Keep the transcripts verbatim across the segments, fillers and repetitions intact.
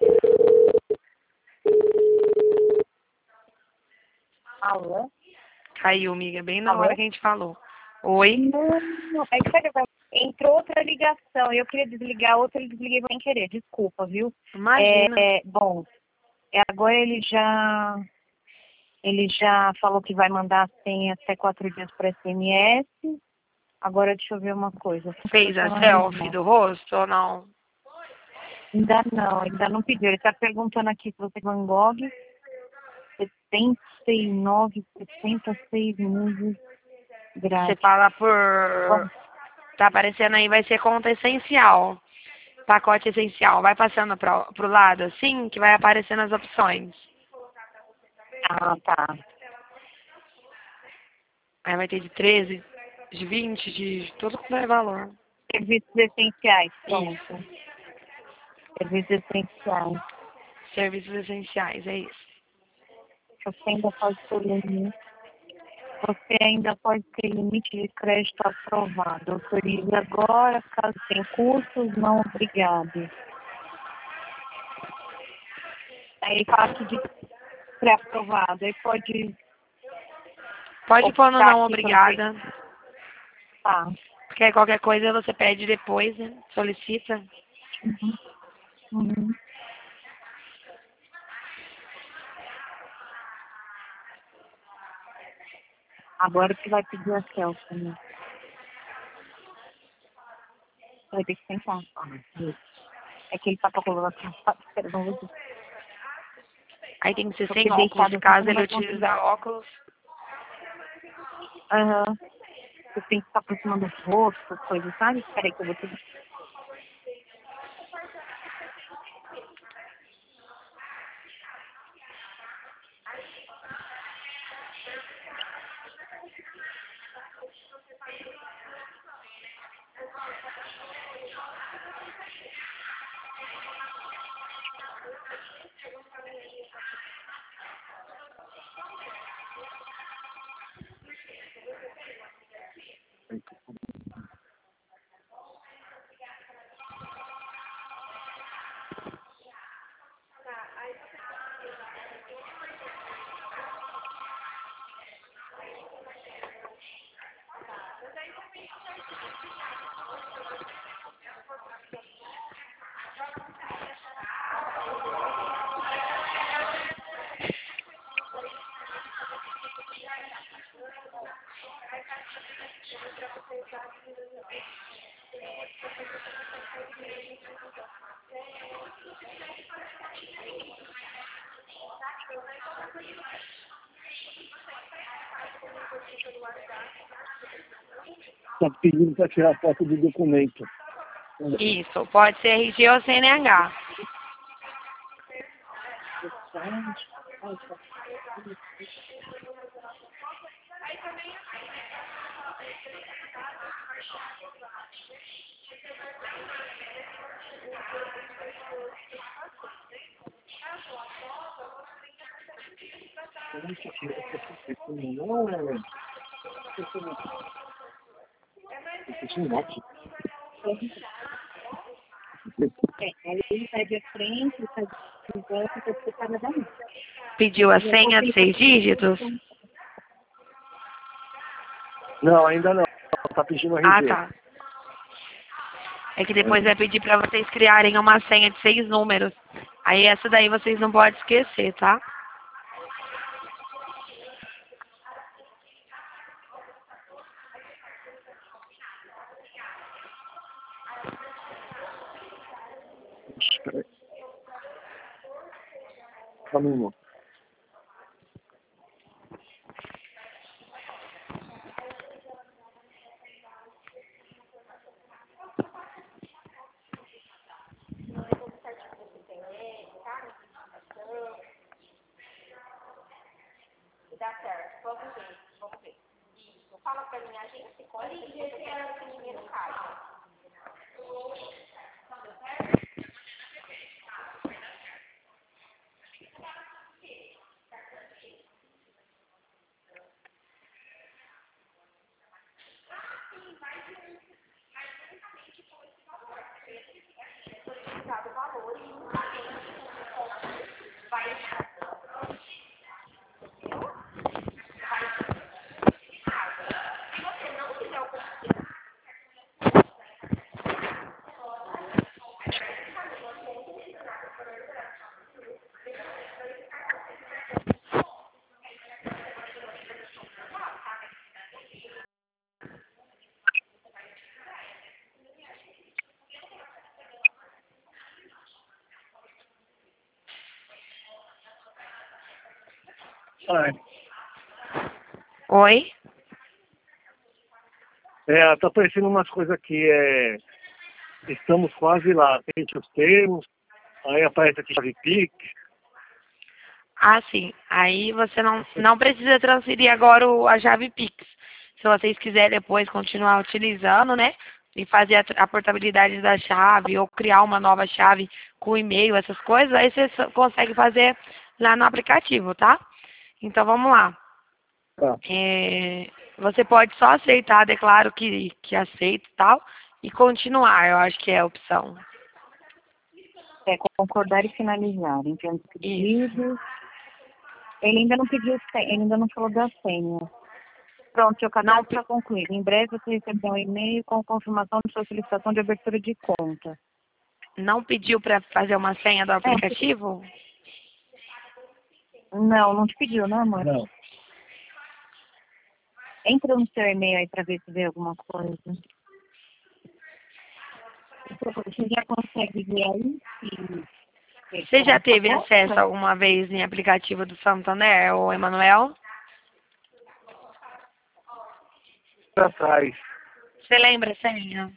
Alô? Caiu, amiga, bem na Alô? hora que a gente falou. Oi? Não, é que sabe, entrou outra ligação. Eu queria desligar outra, eu desliguei sem querer. Desculpa, viu? Imagina. É, é, bom, é, agora ele já ele já falou que vai mandar a senha até quatro dias para S M S. Agora deixa eu ver uma coisa. Fez a selfie do rosto ou não? Ainda não, ainda não pediu. Ele está perguntando aqui se você é Van Gogh. setenta e nove, setenta e seis meses Você grátis. fala por... Tá aparecendo aí, vai ser conta essencial. Pacote essencial. Vai passando pro, pro lado assim, que vai aparecendo as opções. Ah, tá. Aí vai ter de treze, de vinte, de tudo quanto é valor. Serviços essenciais, pronto. Isso. Serviços essenciais. Serviços essenciais, é isso. Você ainda pode ter limite. Você ainda pode ter limite de crédito aprovado. Autorize agora, caso tenha custos, não obrigado. Aí parte de pré-aprovado. Aí pode. Pode pôr no optar não aqui obrigada. também. Tá. Porque aí qualquer coisa você pede depois, né? Solicita. Uhum. Uhum. Agora que vai pedir a selfie, né? Vai ter que sentar. É que ele tá com a coluna esperando você. Aí tem que ser Porque sem óculos. deitado assim, você Caso não ele vai conseguir. utilizar óculos, Aham. Você tem que estar aproximando do rosto, essas coisas, sabe? Espera aí que eu vou te... Está pedindo para tirar foto do documento. isso. Pode ser R G ou C N H. Não é. É, aí ele sai de frente, ele sai de volta, então você paga da mão. Pediu a senha de seis dígitos? Não, ainda não. Está pedindo R G. Ah, tá. É que depois vai pedir pra vocês criarem uma senha de seis números. Aí essa daí vocês não podem esquecer, tá? Espera aí. Só um minuto. Dá certo, vamos ver, vamos ver. Isso, fala pra mim, a gente escolhe se você quer que ninguém não caia. Ai. Oi? É, tá aparecendo umas coisas aqui, é... Estamos quase lá, tente os termos, aí aparece aqui chave Pix. Ah, sim. Aí você não, não precisa transferir agora o, a chave Pix. Se vocês quiserem depois continuar utilizando, né? E fazer a, a portabilidade da chave ou criar uma nova chave com e-mail, essas coisas, aí você só consegue fazer lá no aplicativo, tá? Então vamos lá. Tá. É, você pode só aceitar, declaro que, que aceito e tal, e continuar, eu acho que é a opção. É concordar e finalizar. Entendo o Isso. pedido. Ele ainda não pediu senha, ele ainda não falou da senha. Pronto, seu Não, cadastro pe- está concluído. Em breve você receberá um e-mail com confirmação de sua solicitação de abertura de conta. não pediu para fazer uma senha do É, aplicativo? não, não te pediu, né, amor? Não. Entra no seu e-mail aí para ver se vê alguma coisa. Você já consegue ver aí se Você já está teve acesso pronta? alguma vez em aplicativo do Santander, ou Emanuel? Pra trás. Você lembra a senha?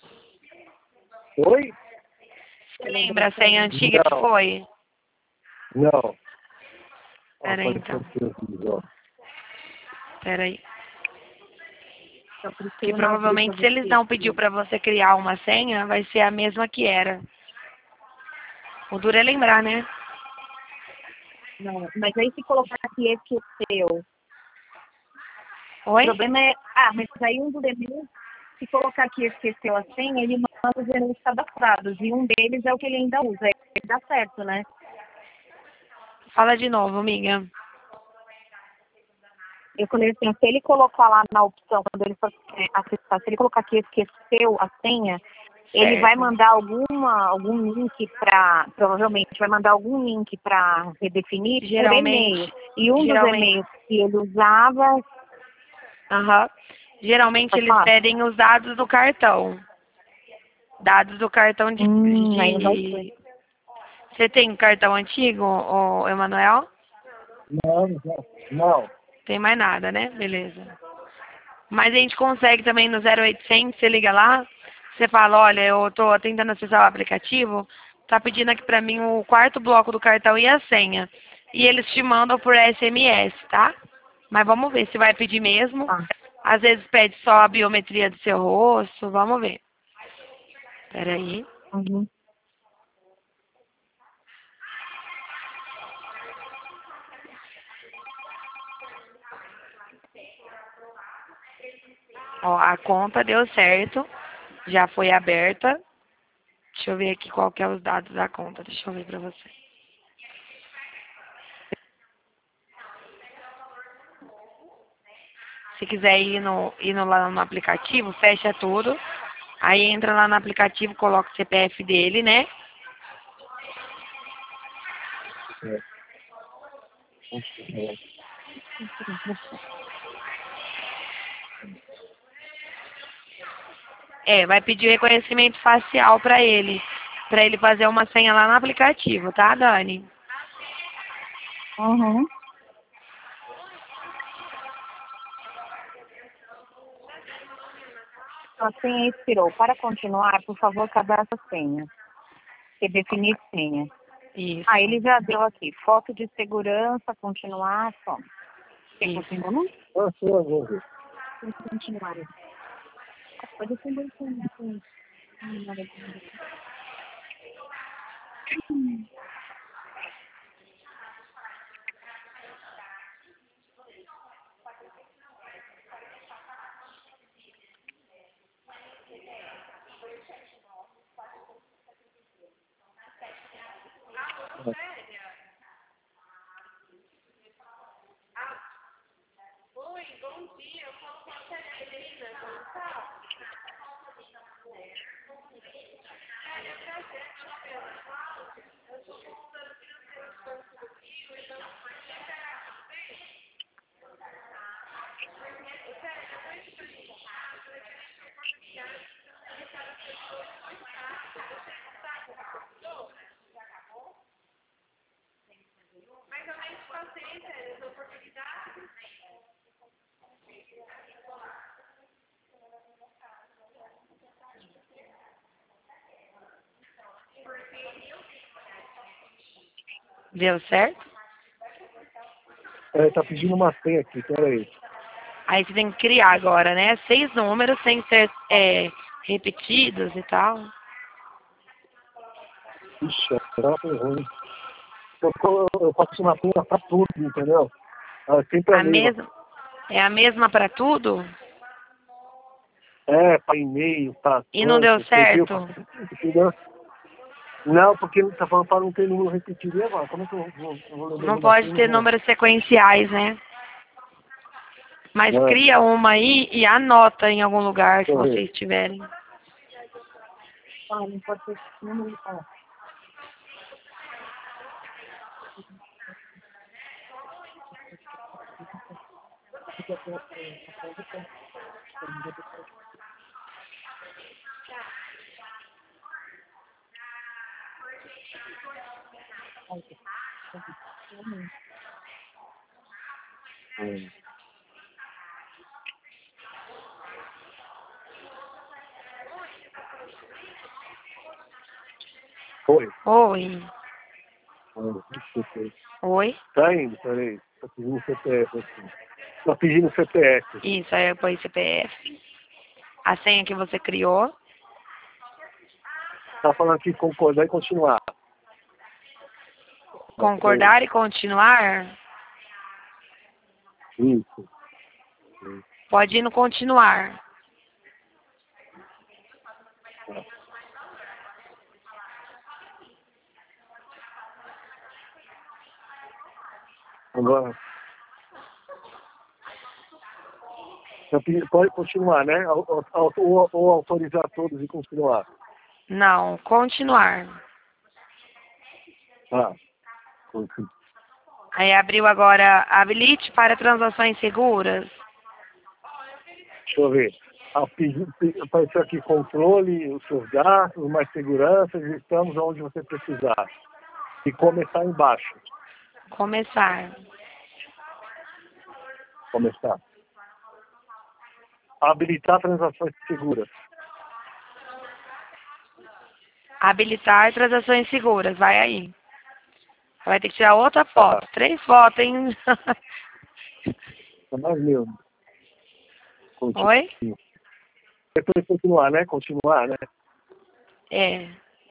Oi? Você lembra a senha antiga que Não. foi? Não. Ó, Pera aí, apareceu então. aqui, aqui, ó. Pera aí. Só por isso que Que eu não abri para provavelmente se eles você. não pediu para você criar uma senha, vai ser a mesma que era. O duro é lembrar, né? Não, mas aí se colocar aqui esqueceu. O Oi? problema é. Ah, mas aí um dos e-mails, se colocar aqui esqueceu a senha, ele manda os e-mails cadastrados. E um deles é o que ele ainda usa. Aí dá certo, né? Fala de novo, amiga. Eu falei assim, se ele colocar lá na opção, quando ele for é, acessar, se ele colocar aqui esqueceu a senha, ele vai Certo. mandar alguma, algum link para, provavelmente vai mandar algum link para redefinir por e-mail. Geralmente, E um dos geralmente, e-mails que ele usava, aham. Geralmente pode eles falar? pedem os dados do cartão. Dados do cartão de, Hum, aí não vai ser. de... Você tem um cartão antigo, ô, Emanuel? Não, não. Não. Tem mais nada, né? Beleza. Mas a gente consegue também no zero oitocentos, você liga lá, você fala, olha, eu tô tentando acessar o aplicativo, tá pedindo aqui pra mim o quarto bloco do cartão e a senha. E eles te mandam por S M S, tá? Mas vamos ver se vai pedir mesmo. Tá. Às vezes pede só a biometria do seu rosto, vamos ver. Peraí. Uhum. Ó, a conta deu certo, já foi aberta. Deixa eu ver aqui qual que é os dados da conta, deixa eu ver pra você. Se quiser ir no, ir no, lá no aplicativo, fecha tudo. Aí entra lá no aplicativo, coloca o C P F dele, né? É. É. É, vai pedir reconhecimento facial pra ele. Pra ele fazer uma senha lá no aplicativo, tá, Dani? Uhum. A senha expirou. Para continuar, por favor, cadastre a senha. Redefinir senha. Isso, Ah, ele já deu aqui. Foto de segurança, continuar, só. Quer isso. continuar, não? Ah, sim, eu vou ver. Tem que continuar. Pode ser senha. Deu certo? É, tá pedindo uma senha aqui, peraí. Aí você tem que criar agora, né? Seis números sem ser é, repetidos e tal. Ixi, era ruim. Eu, eu, eu faço uma senha pra tudo, entendeu? É sempre a A mesma. mesma, é a mesma para tudo? É, pra e-mail, pra E não deu banco, entendeu? certo? Entendeu? Não, porque ele tá falando para não ter número repetido. E agora? Como é que eu vou, eu vou ler Não uma pode senha? ter Vou... números sequenciais, né? Mas É, cria uma aí e anota em algum lugar deixa se eu ver. vocês tiverem. Ah, não pode ter número. Ah, Hum. Oi. Oi. Hum, desculpa. Oi? Tá indo, peraí. Tá pedindo C P F aqui. Tá pedindo C P F. Isso, aí eu pus C P F. A senha que você criou. Tá falando aqui concordar e continuar. Concordar e continuar. Isso. Pode ir no continuar. Agora. Tá pedindo- Pode continuar, né? Ou, ou, ou- ou autorizar todos e continuar. Não, continuar. Ah. Continua. Aí abriu agora habilite para transações seguras. Deixa eu ver. Ah, pedi- pe- apareceu aqui controle, os seus gastos, mais segurança, estamos onde você precisar. E começar embaixo. Começar. Começar. Habilitar transações seguras. Habilitar transações seguras. Vai aí. Vai ter que tirar outra foto. Três fotos, hein? É mais meu. Continua. Oi? Depois continuar, né? Continuar, né? É.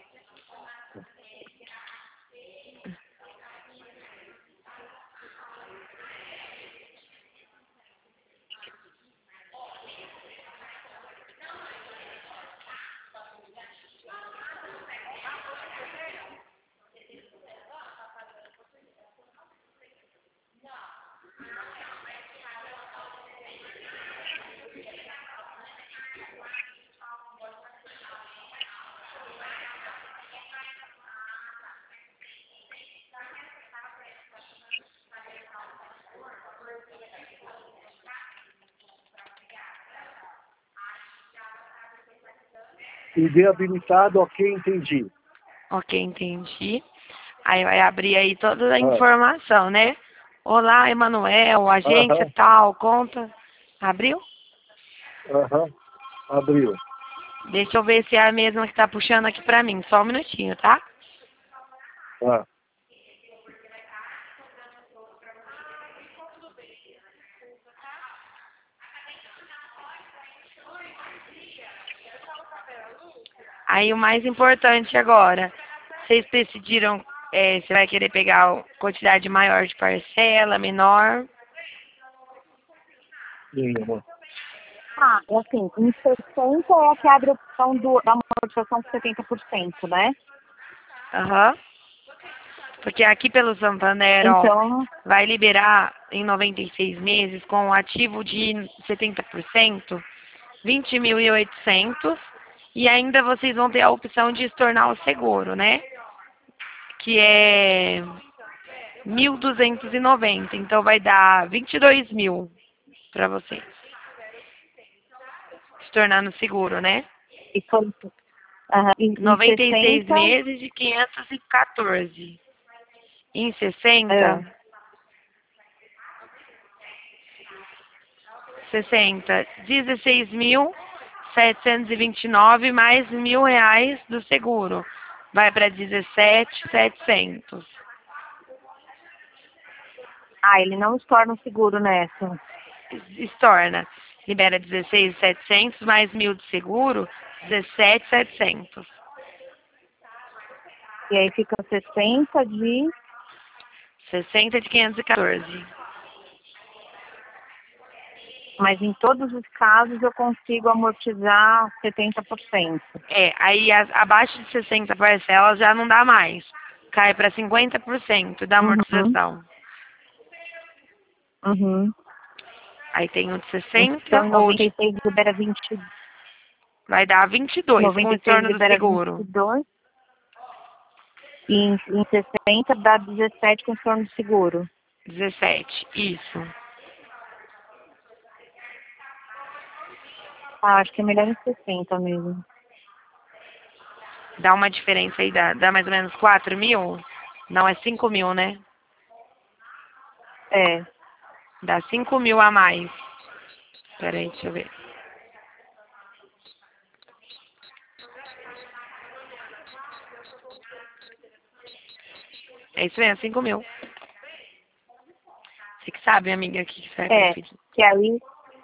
I D habilitado, ok, entendi. Ok, entendi. Aí vai abrir aí toda a Ah, informação, né? Olá, Emanuel, agência Aham, tal, conta. Abriu? aham. Abriu. Deixa eu ver se é a mesma que tá puxando aqui pra mim. Só um minutinho, tá? Ah, Aí o mais importante agora, vocês decidiram é, se vai querer pegar quantidade maior de parcela, menor. sim, amor. Ah, é assim, em sessenta é a que abre a opção do, da amortização com setenta por cento, né? Aham. Porque aqui pelo Santander, ó, Então, vai liberar em noventa e seis meses com um ativo de setenta por cento, vinte mil e oitocentos. E ainda vocês vão ter a opção de estornar o seguro, né? Que é mil duzentos e noventa. Então vai dar vinte e dois mil para vocês. Se tornar no seguro, né? e quanto? Aham, em, em noventa e seis sessenta, meses de quinhentos e quatorze. Em é, sessenta, sessenta, dezesseis mil setecentos e vinte e nove mais mil reais do seguro. Vai para dezessete mil e setecentos. Ah, ele não estorna o seguro nessa. Estorna. Libera dezesseis mil e setecentos mais mil de seguro, dezessete mil e setecentos. E aí fica sessenta de... sessenta de quinhentos e quatorze. Mas em todos os casos eu consigo amortizar setenta por cento. É, aí as, abaixo de sessenta parcelas já não dá mais. Cai para cinquenta por cento da Uhum. amortização. Uhum. Aí tem o de Então, sessenta, em ou noventa de, e seis libera vinte, vai dar vinte e dois com o noventa e seis estorno do libera seguro. vinte e dois. E em, em sessenta dá dezessete com o estorno do seguro. dezessete, isso. Ah, acho que é melhor em sessenta mesmo. Dá uma diferença aí, dá, dá mais ou menos quatro mil? Não, é cinco mil, né? É. Dá cinco mil a mais. Peraí, deixa eu ver. É isso mesmo, cinco mil. Você que sabe, amiga, o que que você vai É, preferir. que aí...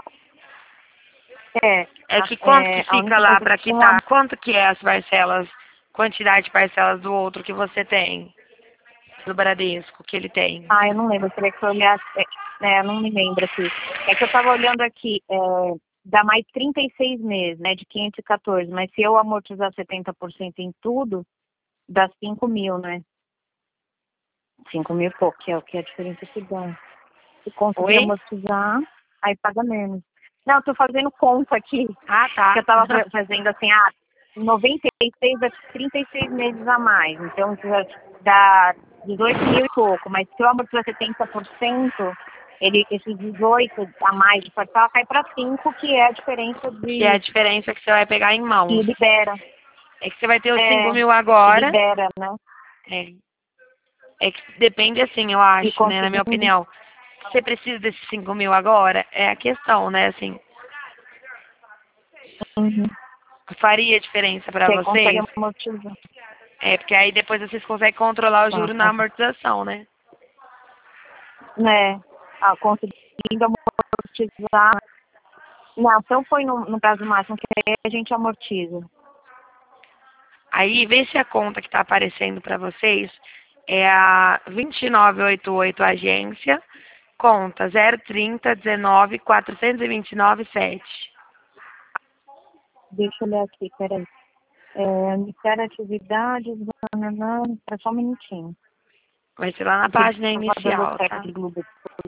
É, É a, que quanto que é, a fica única lá coisa para que com a... quitar? Quanto que é as parcelas, quantidade de parcelas do outro que você tem? Do Bradesco, que ele tem? Ah, eu não lembro, teria que olhar... É, é, eu não me lembro aqui. É que eu tava olhando aqui, é, dá mais trinta e seis meses, né, de quinhentos e quatorze. Mas se eu amortizar setenta por cento em tudo, dá cinco mil, né? cinco mil e pouco, que é o que é a diferença que dá. Se conseguir Oi? amortizar, aí paga menos. Não, eu tô fazendo conta aqui, Ah, que tá. eu tava fa- fazendo assim, ah, noventa e seis dá trinta e seis meses a mais. Então, isso já dá dezoito mil e pouco. Mas se eu amortizar setenta por cento, ele, esses dezoito a mais de parcela cai para cinco, que é a diferença Que é a de diferença que você vai pegar em que mãos. libera. É que você vai ter os cinco É, mil que agora. libera, né? É, é que depende assim, eu E acho, né, na minha conseguindo. opinião. Você precisa desses cinco mil agora? É a questão, né, assim. Uhum. Faria diferença para Que aí consegue vocês? amortizar. É, porque aí depois vocês conseguem controlar o Tá, juro na tá. amortização, né? Né? Ah, conseguindo amortizar. Não, então põe no, no prazo máximo, que aí a gente amortiza. Aí, vê se a conta que está aparecendo para vocês é a vinte e nove oitenta e oito agência, conta zero trinta dezenove quatrocentos e vinte e nove sete. Deixa eu ler aqui, peraí. É, iniciar atividades, nananã, espera só um minutinho. Vai ser lá na Porque ele página estava dando inicial, certo tá? de Globo.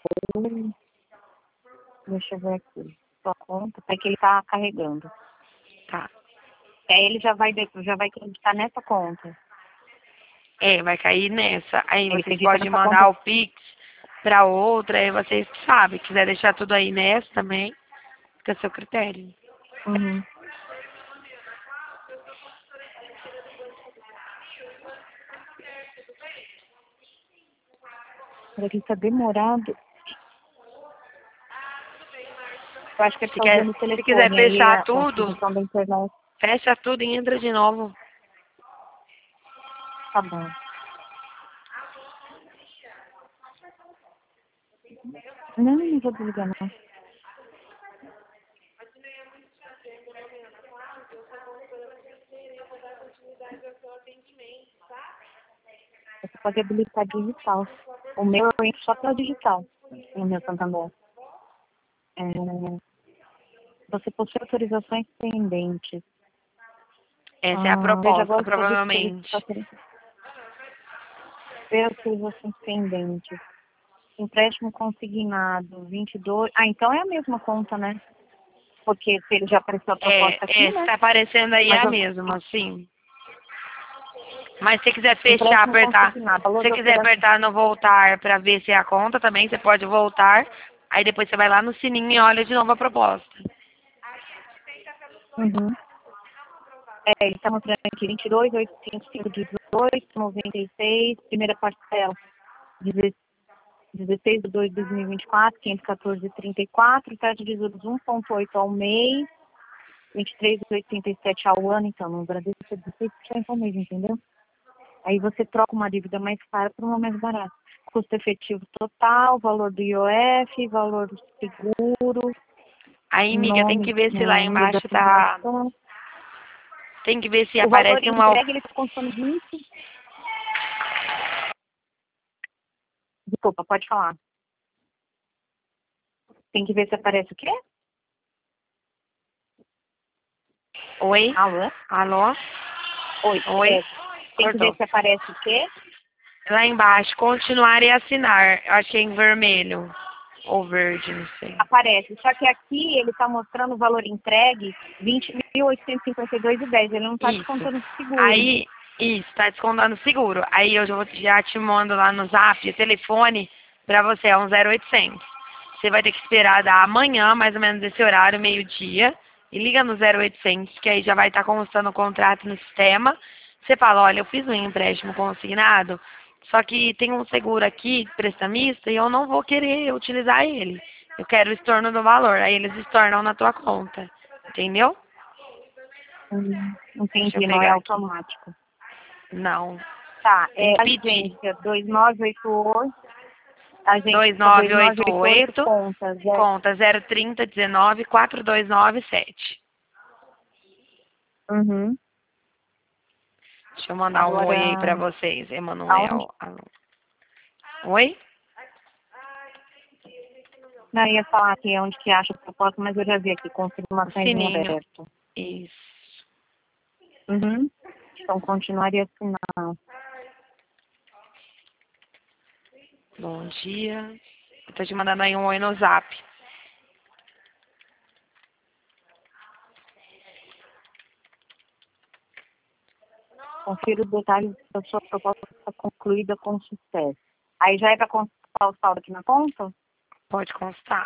Deixa eu ver aqui. Sua conta, é que ele tá carregando. Tá. Aí ele já vai, já vai acreditar nessa conta. É, vai cair nessa. Aí Ele vocês acredita podem nessa mandar conta. o Pix para outra, aí vocês que sabem. Quiser deixar tudo aí nessa também, fica a seu critério. Uhum. Ele está demorado. Eu acho que ele Se, está quer, usando o se quiser telefone, aí fechar a, a tudo, distribuição da internet. fecha tudo e entra de novo. Tá bom. Não, não vou desligar, não. Você pode habilitar digital. O meu eu entro só pela digital, no meu Santander. É, você possui autorizações pendentes. Essa é a Ah, veja proposta, agora os serviços que ele está provavelmente. oferecendo. Ver autorizações pendentes. Empréstimo consignado, vinte e dois. Ah, então é a mesma conta, né? Porque se ele já apareceu a proposta É, aqui, é, se né? tá aparecendo aí é Mas a eu, mesma, sim. Mas se você quiser fechar, empréstimo apertar, consignado, se valor você de quiser operação. apertar no voltar para ver se é a conta também, você pode voltar. Aí depois você vai lá no sininho e olha de novo a proposta. Uhum. É, ele está mostrando aqui vinte e dois, oitocentos e cinco, dezoito, noventa e seis, primeira parcela, dezesseis de dois de dois mil e vinte e quatro, quinhentos e quatorze vírgula trinta e quatro, taxa de juros um vírgula oito ao mês, vinte e três vírgula oitenta e sete ao ano, então, no Brasil é dezesseis por cento ao mês, entendeu? Aí você troca uma dívida mais cara por uma mais barata. custo efetivo total, valor do I O F, valor do seguro, Aí, amiga, tem nome, que ver se lá nome da embaixo tá... transação. Tem que ver se O valor aparece uma... entregue, ele está constando vinte. Desculpa, pode falar. Tem que ver se aparece o quê? Oi? Alô? Alô? Oi. Oi? É, tem que Cortou. ver se aparece o quê? Lá embaixo, continuar e assinar. Eu achei em vermelho. Ou verde, não sei. Aparece. Só que aqui ele está mostrando o valor entregue vinte mil oitocentos e cinquenta e dois reais e dez. Ele não está Isso. descontando o seguro. Aí, isso, tá descontando o seguro. Aí eu já, vou, já te mando lá no zap o telefone pra você, é um zero oitocentos. Você vai ter que esperar dar amanhã, mais ou menos esse horário, meio-dia, e liga no zero oitocentos, que aí já vai estar constando o contrato no sistema. Você fala, olha, eu fiz um empréstimo consignado, só que tem um seguro aqui, prestamista, e eu não vou querer utilizar ele. Eu quero o estorno do valor. Aí eles estornam na tua conta. Entendeu? Hum, Deixa eu entendi, não é pegar aqui. automático. Não. Tá, Tem é que pedir. agência dois nove oito oito, agência dois nove dois oito nove oito oito, oito, conta zero. conta zero trinta dezenove quatro dois nove sete. Uhum. Deixa eu mandar um oi aí pra Agora, vocês, aonde? Emanuel. Alô. Oi? Não, eu ia falar aqui onde que acha o propósito, mas eu já vi aqui, confirmações em Sininho. aberto. Isso. Uhum. Então, continuaria assinar. Bom dia. Eu tô te mandando aí um oi no zap. Confira os detalhes da sua proposta concluída com sucesso. Aí já é para consultar o saldo aqui na conta? Pode constar.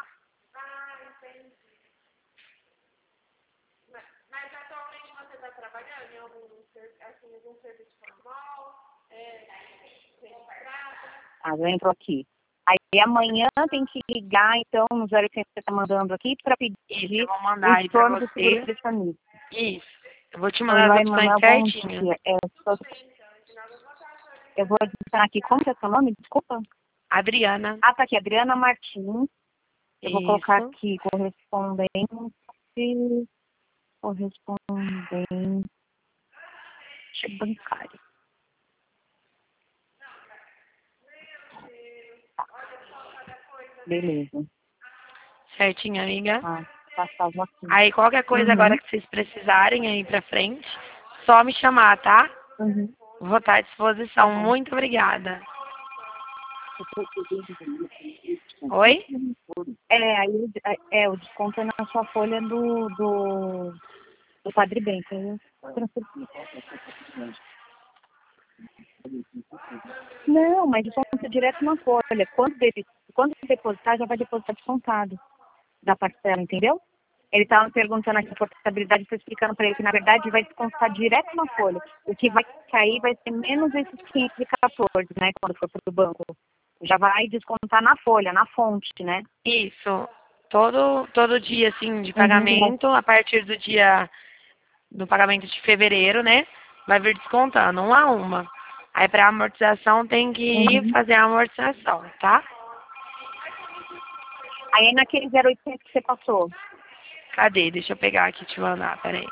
Ah, já entrou aqui. Aí amanhã tem que ligar, então, no zero oitocentos que você está mandando aqui, para Isso, pedir eu vou o mandar aí pra estorno do seguro você. prestamista. Isso. Eu vou te Oi, mandar as lá, opções Emanuel, bom certinho. dia. É, só- eu vou adicionar aqui, como que é seu nome? Desculpa. Adriana. Ah, tá aqui, Adriana Martins. Eu vou colocar Isso. aqui, correspondente, correspondente bancário. Beleza. Certinho, amiga. Ah, tá salvo aqui. Aí qualquer coisa agora Uhum. que vocês precisarem aí pra frente, só me chamar, tá? Uhum. Vou estar à Tá disposição. bom. Muito obrigada. Oi? É, aí é, é, o desconto é na sua folha do, do, do Padre Bento. Aí eu transferi. Não, mas desconto é direto na folha. Quando, dele, quando depositar, já vai depositar descontado da parcela, entendeu? Ele estava me perguntando aqui a portabilidade, estou explicando para ele que, na verdade, vai descontar direto na folha. O que vai cair vai ser menos esses quinhentos e quatorze, né, quando for para o banco. Já vai descontar na folha, na fonte, né? Isso. Todo, todo dia, assim, de Uhum. pagamento, a partir do dia do pagamento de fevereiro, né? Vai vir descontando, uma a uma. Aí pra amortização tem que ir Uhum. fazer a amortização, tá? Aí naquele zero oitocentos que você passou. Cadê? Deixa eu pegar aqui e te mandar, peraí.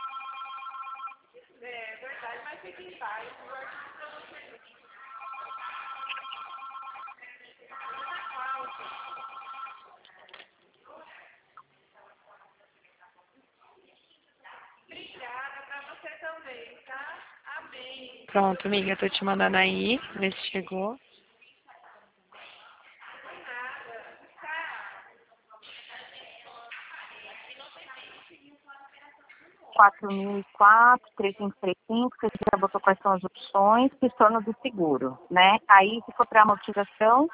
Pronto, amiga, eu tô te mandando aí, vê se chegou. quatro mil e quatro, três mil quinhentos e trinta e cinco, você já botou quais são as opções, que torno do seguro, né? Aí, se for para amortização,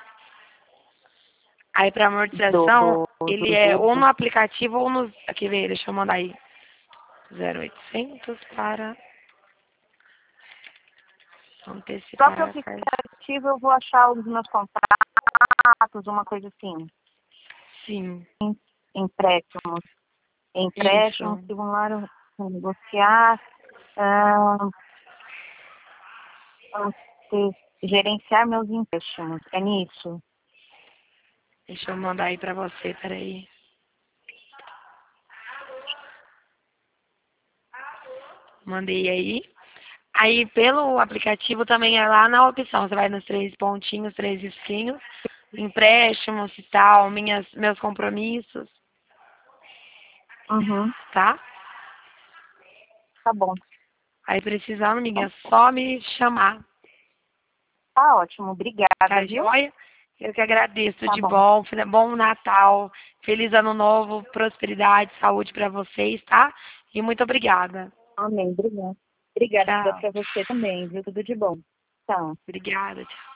Aí pra do, amortização, do, ele do, é ou do, no aplicativo ou no... Aqui, vê, deixa eu mandar aí. zero oitocentos para próprio antecipar a carta. aplicativo, eu vou achar os meus contatos, uma coisa assim. Sim, Empréstimos. Empréstimos, isso. simular, negociar, ah, Gerenciar meus empréstimos. É nisso? Deixa eu mandar aí pra você, peraí. Mandei aí. Aí pelo aplicativo também é lá na opção. Você vai nos três pontinhos, três risquinhos. Empréstimos e tal, minhas, meus compromissos, Uhum. tá? Tá bom. Aí precisando, amiga, é só me chamar. Tá ótimo. Obrigada, Tá viu? joia? Eu que agradeço. Tá De bom. bom, bom Natal, feliz ano novo, prosperidade, saúde pra vocês, tá? E muito obrigada. Amém. Obrigada. Obrigada Tchau. pra você também, viu? Tudo de bom. Tchau. Obrigada, tchau.